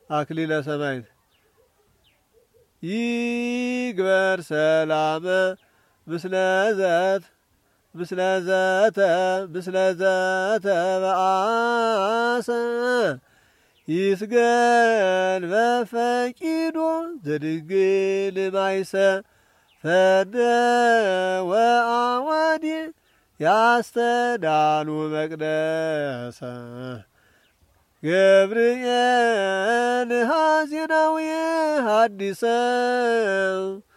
አክሊለ ሰማዕት ይግበር ሰላመ ምስለ ዘተ በአሰ ይስገድ በፈቂዶ ዘድንግል ማይሰ ፈደ ወአዋዲ ያስተዳሉ መቅደሰ ገብርኤል ሐዜናዊ ሐዲሰ